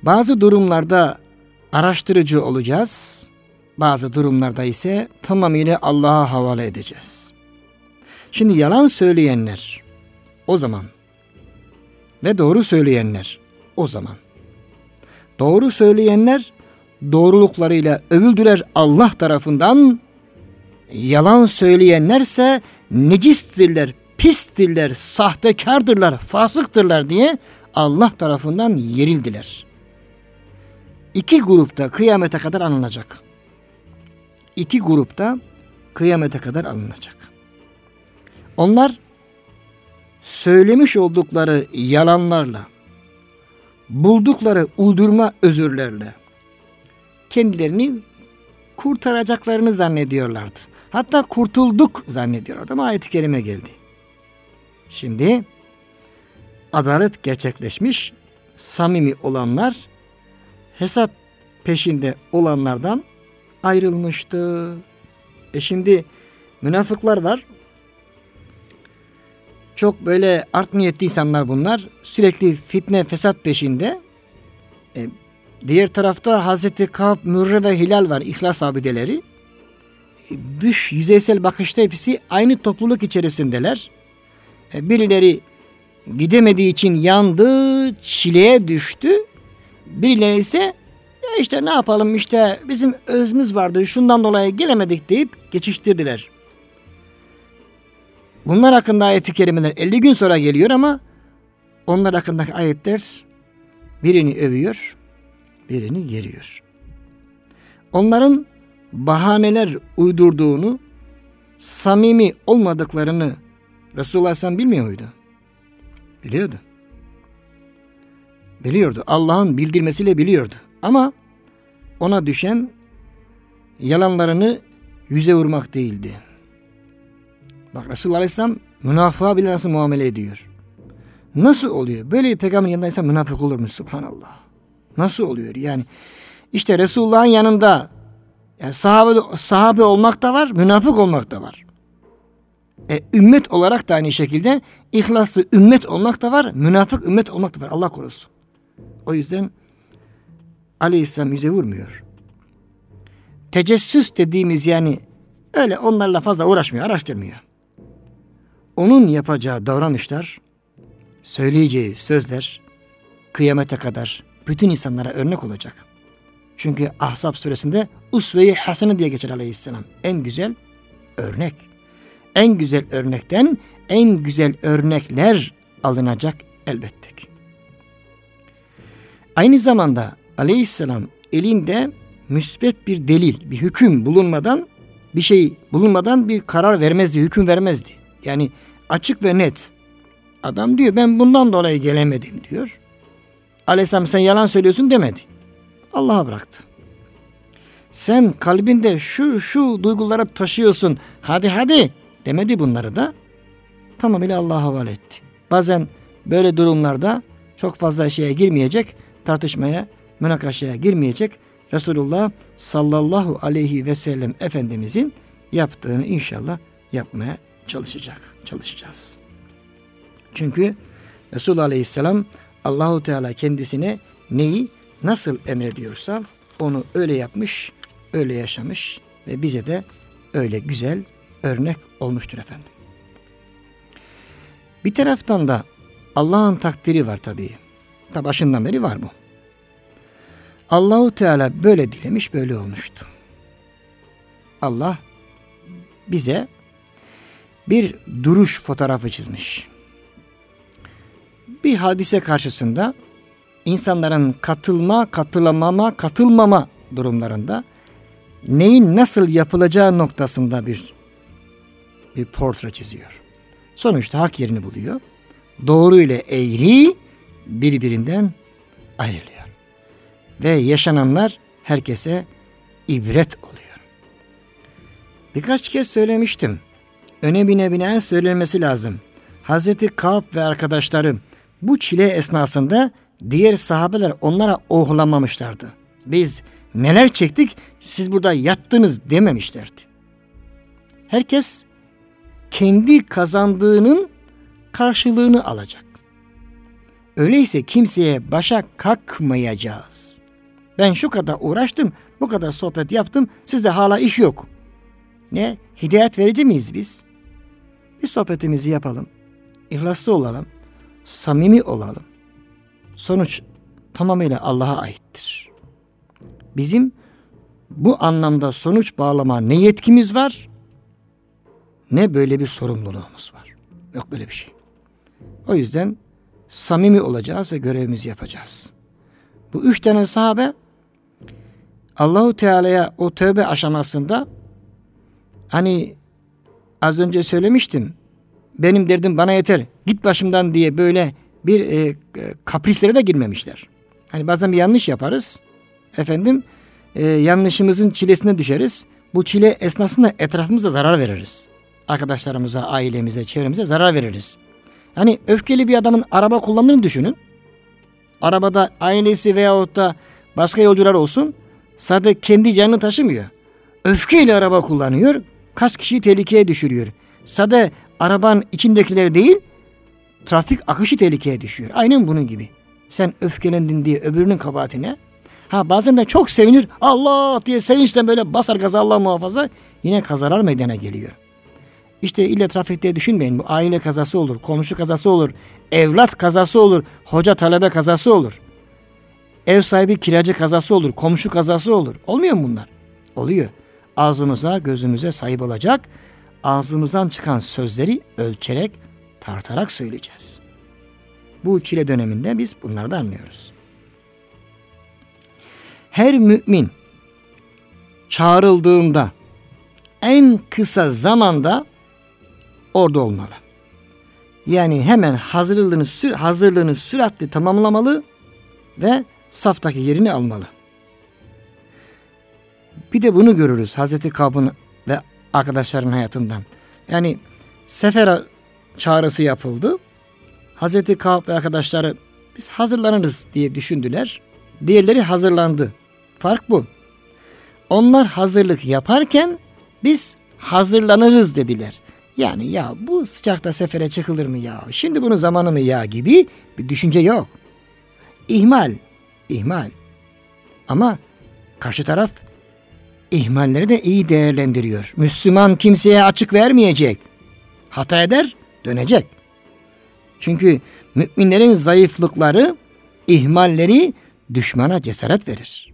Bazı durumlarda araştırıcı olacağız. Bazı durumlarda ise tamamıyla Allah'a havale edeceğiz. Şimdi yalan söyleyenler o zaman ve doğru söyleyenler o zaman. Doğru söyleyenler doğruluklarıyla övüldüler Allah tarafından. Yalan söyleyenlerse necistirler, pistirler, sahtekardırlar, fasıktırlar diye Allah tarafından yerildiler. İki grupta kıyamete kadar alınacak. İki grupta kıyamete kadar alınacak. Onlar söylemiş oldukları yalanlarla, buldukları uydurma özürlerle kendilerini kurtaracaklarını zannediyorlardı. Hatta kurtulduk zannediyorlardı ama ayet-i kerime geldi. Şimdi adalet gerçekleşmiş, samimi olanlar hesap peşinde olanlardan ayrılmıştı. E şimdi münafıklar var. Çok böyle art niyetli insanlar bunlar. Sürekli fitne, fesat peşinde. E, diğer tarafta Hazreti Kâb, Mürre ve Hilal var. İhlas abideleri. E, dış yüzeysel bakışta hepsi aynı topluluk içerisindeler. E, birileri gidemediği için yandı, çileye düştü. Birileri ise ya işte ne yapalım işte bizim özümüz vardı şundan dolayı gelemedik deyip geçiştirdiler. Bunlar hakkında ayet-i kerimeler elli gün sonra geliyor ama onlar hakkındaki ayetler birini övüyor, birini yeriyor. Onların bahaneler uydurduğunu, samimi olmadıklarını Resulullah Aleyhisselam bilmiyor muydu? Biliyordu. Biliyordu. Allah'ın bildirmesiyle biliyordu. Ama ona düşen yalanlarını yüze vurmak değildi. Bak Resulullah Aleyhisselam münafığa bile nasıl muamele ediyor. Nasıl oluyor? Böyle bir peygamberin yanında insan münafık olur mu? Subhanallah. Nasıl oluyor? Yani işte Resulullah'ın yanında yani sahabe, sahabe olmak da var, münafık olmak da var. E, ümmet olarak da aynı şekilde ihlaslı ümmet olmak da var, münafık ümmet olmak da var. Allah korusun. O yüzden Aleyhisselam yüze vurmuyor. Tecessüs dediğimiz yani öyle onlarla fazla uğraşmıyor, araştırmıyor. Onun yapacağı davranışlar, söyleyeceği sözler kıyamete kadar bütün insanlara örnek olacak. Çünkü Ahzab suresinde usve-i hasene diye geçer Aleyhisselam. En güzel örnek. En güzel örnekten en güzel örnekler alınacak elbette ki. Aynı zamanda Aleyhisselam elinde müsbet bir delil, bir hüküm bulunmadan, bir şey bulunmadan bir karar vermezdi, hüküm vermezdi. Yani açık ve net. Adam diyor ben bundan dolayı gelemedim diyor. Aleyhisselam sen yalan söylüyorsun demedi. Allah'a bıraktı. Sen kalbinde şu şu duyguları taşıyorsun. Hadi hadi demedi bunları da. Tamamıyla Allah'a havale etti. Bazen böyle durumlarda çok fazla şeye girmeyecek, tartışmaya, münakaşaya girmeyecek. Resulullah sallallahu aleyhi ve sellem Efendimizin yaptığını inşallah yapmaya çalışacak, çalışacağız. Çünkü Resulullah Aleyhisselam Allahu Teala kendisine neyi nasıl emrediyorsa onu öyle yapmış, öyle yaşamış ve bize de öyle güzel örnek olmuştur efendim. Bir taraftan da Allah'ın takdiri var tabii. Ta başından beri var bu. Allahu Teala böyle dilemiş, böyle olmuştu. Allah bize bir duruş fotoğrafı çizmiş. Bir hadise karşısında insanların katılma, katılamama, katılmama durumlarında neyin nasıl yapılacağı noktasında bir bir portre çiziyor. Sonuçta hak yerini buluyor. Doğru ile eğri birbirinden ayrılıyor. Ve yaşananlar herkese ibret oluyor. Birkaç kez söylemiştim. Öne bine binen söylenmesi lazım. Hazreti Kâb ve arkadaşları bu çile esnasında diğer sahabeler onlara ohlamamışlardı. Biz neler çektik siz burada yattınız dememişlerdi. Herkes kendi kazandığının karşılığını alacak. Öyleyse kimseye başa kalkmayacağız. Ben şu kadar uğraştım, bu kadar sohbet yaptım, sizde hala iş yok. Ne? Hidayet verici miyiz biz? Bir sohbetimizi yapalım, ihlaslı olalım, samimi olalım. Sonuç tamamıyla Allah'a aittir. Bizim bu anlamda sonuç bağlama ne yetkimiz var, ne böyle bir sorumluluğumuz var. Yok böyle bir şey. O yüzden samimi olacağız ve görevimizi yapacağız. Bu üç tane sahabe Allahu Teala'ya o tövbe aşamasında, hani az önce söylemiştim, benim derdim bana yeter, git başımdan diye böyle bir e, kaprislere de girmemişler. Hani bazen bir yanlış yaparız, efendim e, yanlışımızın çilesine düşeriz. Bu çile esnasında etrafımıza zarar veririz. Arkadaşlarımıza, ailemize, çevremize zarar veririz. Yani öfkeli bir adamın araba kullandığını düşünün. Arabada ailesi veyahut da başka yolcular olsun, sadece kendi canını taşımıyor. Öfkeyle araba kullanıyor, kaç kişiyi tehlikeye düşürüyor. Sadece arabanın içindekileri değil, trafik akışı tehlikeye düşüyor. Aynen bunun gibi. Sen öfkelendin diye öbürünün kabahatine, ha bazen de çok sevinir, Allah diye sevinçten böyle basar gaza, Allah muhafaza, yine kazalar meydana geliyor. İşte illa trafikte düşünmeyin. Bu aile kazası olur, komşu kazası olur, evlat kazası olur, hoca talebe kazası olur. Ev sahibi kiracı kazası olur, komşu kazası olur. Olmuyor mu bunlar? Oluyor. Ağzımıza, gözümüze sahip olacak. Ağzımızdan çıkan sözleri ölçerek, tartarak söyleyeceğiz. Bu çile döneminde biz bunları da anlıyoruz. Her mümin çağrıldığında en kısa zamanda orada olmalı. Yani hemen hazırlığını, sür, hazırlığını süratli tamamlamalı ve saftaki yerini almalı. Bir de bunu görürüz Hazreti Kab'ın ve arkadaşların hayatından. Yani sefere çağrısı yapıldı. Hazreti Kab ve arkadaşları biz hazırlanırız diye düşündüler. Diğerleri hazırlandı. Fark bu. Onlar hazırlık yaparken biz hazırlanırız dediler. Yani ya bu sıcakta sefere çıkılır mı ya? Şimdi bunun zamanı mı ya gibi bir düşünce yok. İhmal, ihmal. Ama karşı taraf ihmalleri de iyi değerlendiriyor. Müslüman kimseye açık vermeyecek. Hata eder, dönecek. Çünkü müminlerin zayıflıkları, ihmalleri düşmana cesaret verir.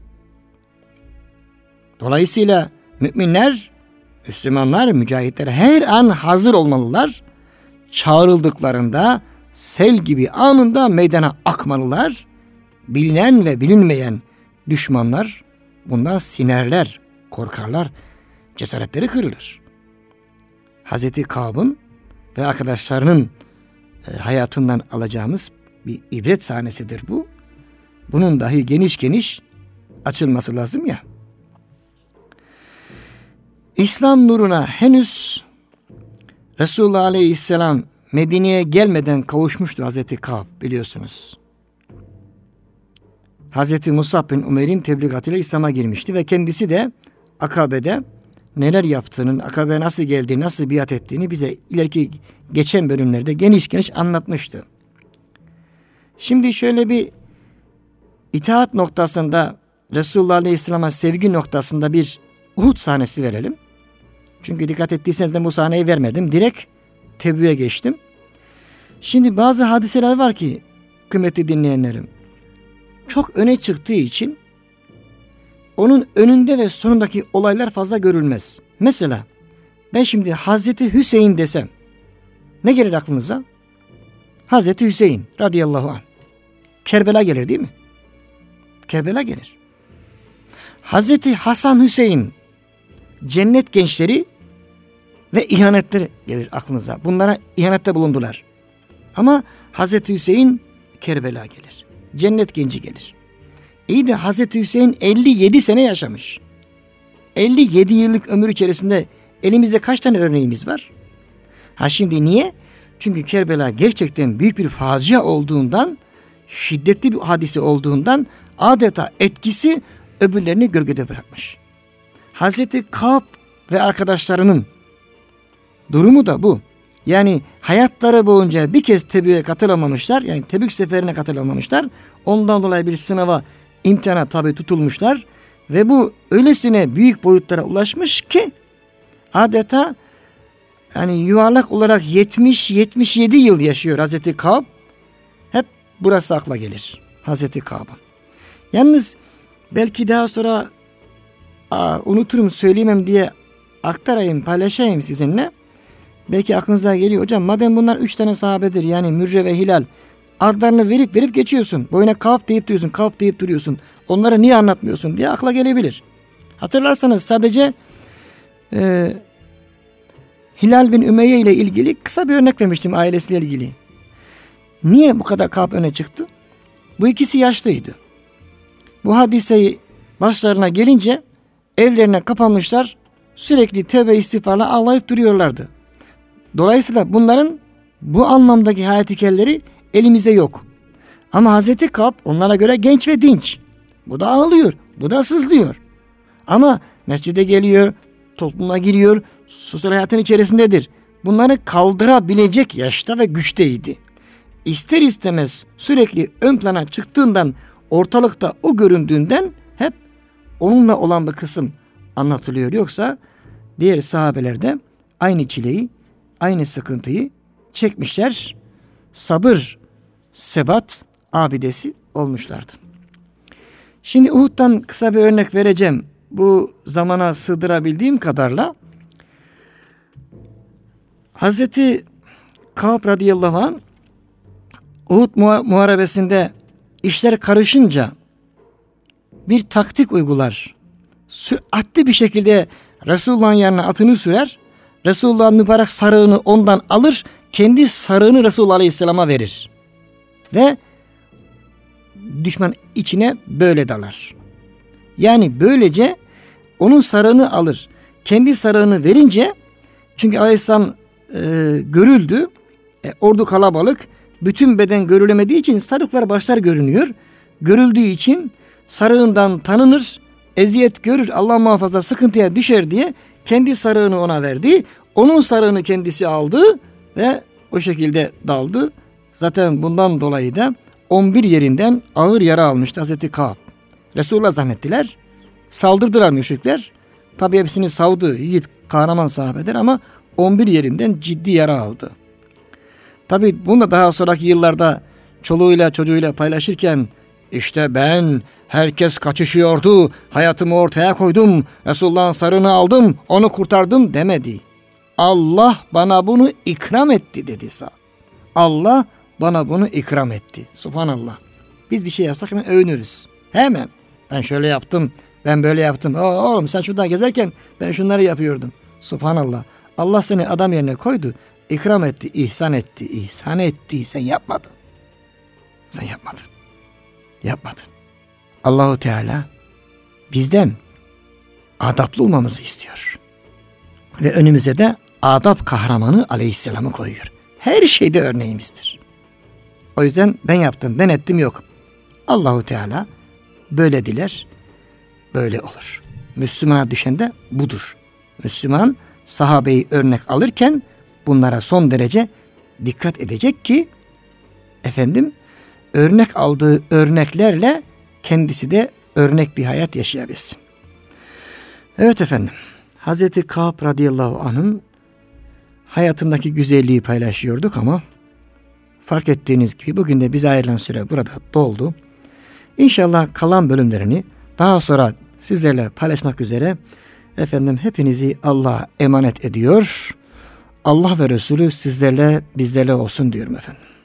Dolayısıyla müminler, Müslümanlar, mücahitler her an hazır olmalılar. Çağrıldıklarında sel gibi anında meydana akmalılar. Bilinen ve bilinmeyen düşmanlar bundan sinerler, korkarlar, cesaretleri kırılır. Hazreti Kab'ın ve arkadaşlarının e, hayatından alacağımız bir ibret sahnesidir bu. Bunun dahi geniş geniş açılması lazım ya. İslam nuruna henüz Resulullah Aleyhisselam Medine'ye gelmeden kavuşmuştu Hazreti Kab, biliyorsunuz. Hazreti Musab bin Umeyr'in tebligatıyla İslam'a girmişti ve kendisi de Akabe'de neler yaptığını, Akabe'ye nasıl geldiğini, nasıl biat ettiğini bize ileriki geçen bölümlerde geniş geniş anlatmıştı. Şimdi şöyle bir itaat noktasında, Resulullah Aleyhisselam'a sevgi noktasında bir Uhud sahnesi verelim. Çünkü dikkat ettiyseniz ben bu sahneyi vermedim. Direkt tebliğe geçtim. Şimdi bazı hadiseler var ki kıymetli dinleyenlerim, çok öne çıktığı için onun önünde ve sonundaki olaylar fazla görülmez. Mesela ben şimdi Hazreti Hüseyin desem ne gelir aklınıza? Hazreti Hüseyin radıyallahu anh. Kerbela gelir değil mi? Kerbela gelir. Hazreti Hasan Hüseyin, cennet gençleri ve ihanetleri gelir aklınıza. Bunlara ihanette bulundular. Ama Hazreti Hüseyin, Kerbela gelir. Cennet genci gelir. İyi de Hazreti Hüseyin elli yedi sene yaşamış. elli yedi yıllık ömür içerisinde elimizde kaç tane örneğimiz var? Ha şimdi niye? Çünkü Kerbela gerçekten büyük bir facia olduğundan, şiddetli bir hadise olduğundan adeta etkisi öbürlerini gölgede bırakmış. Hazreti Kab ve arkadaşlarının durumu da bu. Yani hayatları boyunca bir kez Tebük'e katılamamışlar. Yani Tebük seferine katılamamışlar. Ondan dolayı bir sınava, imtihana tabi tutulmuşlar. Ve bu öylesine büyük boyutlara ulaşmış ki adeta yani yuvarlak olarak yetmiş yetmiş yedi yıl yaşıyor Hazreti Kâb. Hep burası akla gelir Hazreti Kâb'ın. Yalnız belki daha sonra aa, unuturum söyleyemem diye aktarayım, paylaşayım sizinle. Belki aklınıza geliyor, hocam madem bunlar üç tane sahabedir, yani Mürre ve Hilal, adlarını verip verip geçiyorsun. Boyuna Kâb deyip duruyorsun, Kâb deyip duruyorsun. Onları niye anlatmıyorsun diye akla gelebilir. Hatırlarsanız sadece e, Hilal bin Ümeyye ile ilgili kısa bir örnek vermiştim, ailesiyle ilgili. Niye bu kadar Kâb öne çıktı? Bu ikisi yaşlıydı. Bu hadiseyi başlarına gelince evlerine kapanmışlar, sürekli tevbe istiğfarla ağlayıp duruyorlardı. Dolayısıyla bunların bu anlamdaki hayat hikayeleri elimizde yok. Ama Hazreti Kâb onlara göre genç ve dinç. Bu da ağlıyor, bu da sızlıyor. Ama mescide geliyor, topluma giriyor, sosyal hayatın içerisindedir. Bunları kaldırabilecek yaşta ve güçteydi. İster istemez sürekli ön plana çıktığından, ortalıkta o göründüğünden hep onunla olan bir kısım anlatılıyor. Yoksa diğer sahabelerde aynı çileyi, aynı sıkıntıyı çekmişler. Sabır, sebat abidesi olmuşlardı. Şimdi Uhud'dan kısa bir örnek vereceğim. Bu zamana sığdırabildiğim kadarla. Hazreti Kâb radıyallahu anh Uhud muharebesinde işler karışınca bir taktik uygular. Süratli bir şekilde Resulullah'ın yanına atını sürer. Resulullah'ın mübarek sarığını ondan alır. Kendi sarığını Resulullah Aleyhisselam'a verir. Ve düşman içine böyle dalar. Yani böylece onun sarığını alır. Kendi sarığını verince, çünkü Aleyhisselam e, görüldü. E, ordu kalabalık. Bütün beden görülemediği için sarıklar başlar görünüyor. Görüldüğü için sarığından tanınır. Eziyet görür, Allah muhafaza sıkıntıya düşer diye kendi sarığını ona verdi. Onun sarığını kendisi aldı ve o şekilde daldı. Zaten bundan dolayı da on bir yerinden ağır yara almıştı Hazreti Kâb. Resulullah zannettiler. Saldırdılar müşrikler. Tabi hepsini savdı. Yiğit, kahraman sahabeler ama on bir yerinden ciddi yara aldı. Tabi bunu da daha sonraki yıllarda çoluğuyla çocuğuyla paylaşırken, işte ben, herkes kaçışıyordu, hayatımı ortaya koydum, Resulullah'ın sarığını aldım, onu kurtardım demedi. Allah bana bunu ikram etti dedi sağ. Allah bana bunu ikram etti. Subhanallah. Biz bir şey yapsak hemen övünürüz. Hemen. Ben şöyle yaptım, ben böyle yaptım. Oo, oğlum sen şuradan gezerken ben şunları yapıyordum. Subhanallah. Allah seni adam yerine koydu. İkram etti, ihsan etti, ihsan etti. Sen yapmadın. Sen yapmadın. Yapmadın. Allahu Teala bizden adaplı olmamızı istiyor. Ve önümüze de adap kahramanı Aleyhisselam'ı koyuyor. Her şeyde örneğimizdir. O yüzden ben yaptım, ben ettim yok. Allahu Teala böyle diler, böyle olur. Müslümana düşen de budur. Müslüman sahabeyi örnek alırken bunlara son derece dikkat edecek ki efendim örnek aldığı örneklerle kendisi de örnek bir hayat yaşayabilsin. Evet efendim, Hazreti Kâb radıyallahu anh'ın hayatındaki güzelliği paylaşıyorduk ama fark ettiğiniz gibi bugün de bize ayrılan süre burada doldu. İnşallah kalan bölümlerini daha sonra sizlerle paylaşmak üzere efendim hepinizi Allah'a emanet ediyor. Allah ve Resulü sizlerle bizlerle olsun diyorum efendim.